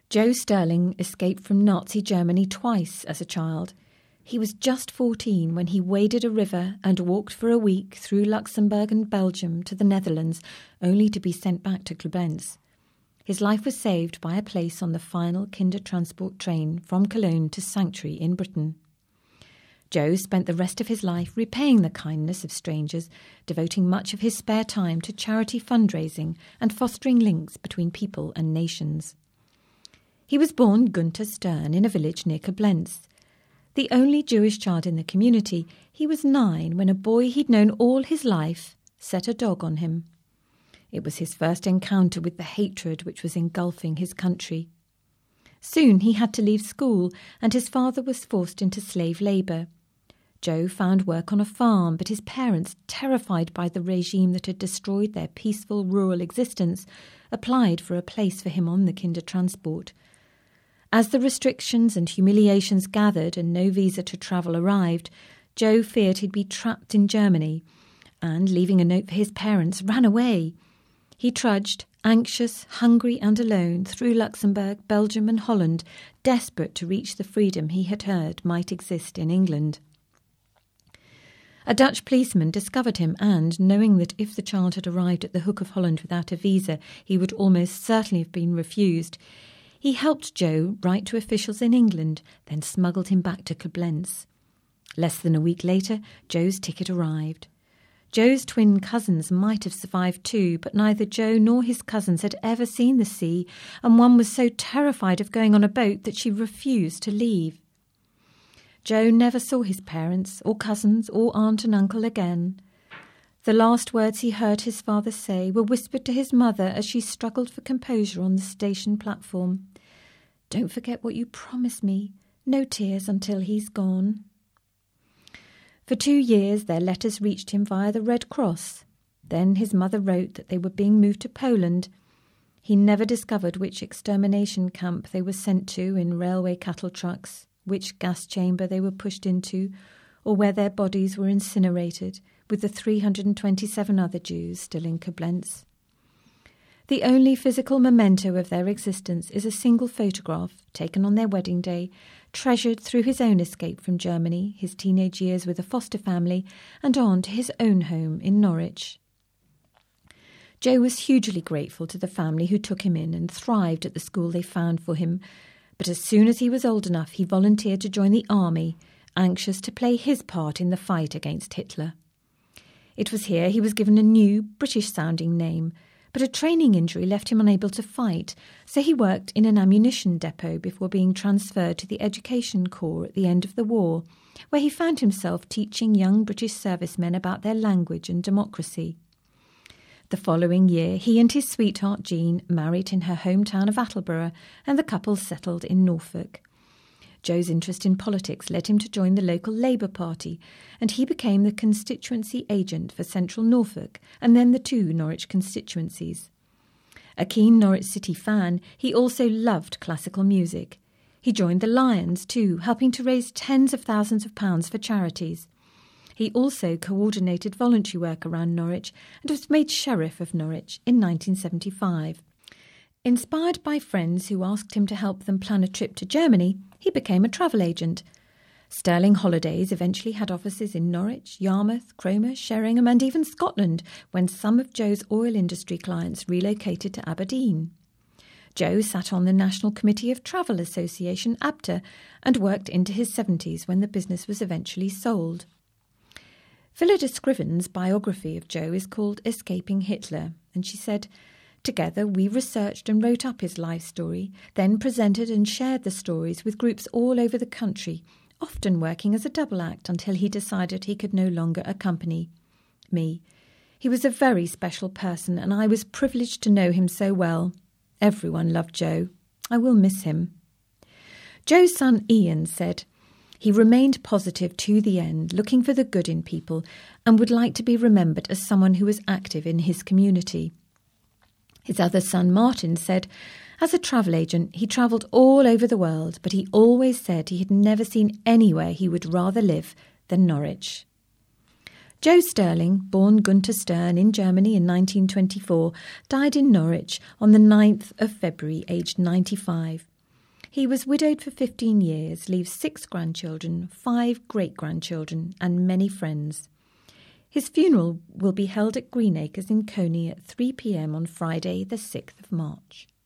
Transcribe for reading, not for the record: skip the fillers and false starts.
Joe Sterling escaped from Nazi Germany twice as a child. He was just 14 when he waded a river and walked for a week through Luxembourg and Belgium to the Netherlands, only to be sent back to Coblentz. His life was saved by a place on the final Kindertransport train from Cologne to Sanctuary in Britain. Joe spent the rest of his life repaying the kindness of strangers, devoting much of his spare time to charity fundraising and fostering links between people and nations. He was born Gunther Stern in a village near Coblentz. The only Jewish child in the community, he was 9 when a boy he'd known all his life set a dog on him. It was his first encounter with the hatred which was engulfing his country. Soon he had to leave school, and his father was forced into slave labour. Joe found work on a farm, but his parents, terrified by the regime that had destroyed their peaceful rural existence, applied for a place for him on the Kindertransport. As the restrictions and humiliations gathered and no visa to travel arrived, Joe feared he'd be trapped in Germany and, leaving a note for his parents, ran away. He trudged, anxious, hungry and alone, through Luxembourg, Belgium and Holland, desperate to reach the freedom he had heard might exist in England. A Dutch policeman discovered him and, knowing that if the child had arrived at the Hook of Holland without a visa, he would almost certainly have been refused, he helped Joe write to officials in England, then smuggled him back to Coblentz. Less than a week later, Joe's ticket arrived. Joe's twin cousins might have survived too, but neither Joe nor his cousins had ever seen the sea, and one was so terrified of going on a boat that she refused to leave. Joe never saw his parents, or cousins, or aunt and uncle again. The last words he heard his father say were whispered to his mother as she struggled for composure on the station platform. "Don't forget what you promised me. No tears until he's gone." For 2 years their letters reached him via the Red Cross. Then his mother wrote that they were being moved to Poland. He never discovered which extermination camp they were sent to in railway cattle trucks, which gas chamber they were pushed into, or where their bodies were incinerated, with the 327 other Jews still in Coblentz. The only physical memento of their existence is a single photograph taken on their wedding day, treasured through his own escape from Germany, his teenage years with a foster family, and on to his own home in Norwich. Joe was hugely grateful to the family who took him in and thrived at the school they found for him, but as soon as he was old enough he volunteered to join the army, anxious to play his part in the fight against Hitler. It was here he was given a new, British-sounding name, but a training injury left him unable to fight, so he worked in an ammunition depot before being transferred to the Education Corps at the end of the war, where he found himself teaching young British servicemen about their language and democracy. The following year, he and his sweetheart Jean married in her hometown of Attleborough, and the couple settled in Norfolk. Joe's interest in politics led him to join the local Labour Party, and he became the constituency agent for Central Norfolk and then the 2 Norwich constituencies. A keen Norwich City fan, he also loved classical music. He joined the Lions too, helping to raise tens of thousands of pounds for charities. He also coordinated voluntary work around Norwich and was made Sheriff of Norwich in 1975. Inspired by friends who asked him to help them plan a trip to Germany, he became a travel agent. Sterling Holidays eventually had offices in Norwich, Yarmouth, Cromer, Sheringham and even Scotland when some of Joe's oil industry clients relocated to Aberdeen. Joe sat on the National Committee of Travel Association, ABTA, and worked into his 70s when the business was eventually sold. Phillida Scriven's biography of Joe is called Escaping Hitler, and she said, "Together we researched and wrote up his life story, then presented and shared the stories with groups all over the country, often working as a double act until he decided he could no longer accompany me. He was a very special person and I was privileged to know him so well. Everyone loved Joe. I will miss him." Joe's son Ian said, "He remained positive to the end, looking for the good in people, and would like to be remembered as someone who was active in his community." His other son, Martin, said, "As a travel agent, he travelled all over the world, but he always said he had never seen anywhere he would rather live than Norwich." Joe Sterling, born Gunther Stern in Germany in 1924, died in Norwich on the 9th of February, aged 95. He was widowed for 15 years, leaves 6 grandchildren, 5 great-grandchildren and many friends. His funeral will be held at Greenacres in Coney at 3 p.m. on Friday the 6th of March.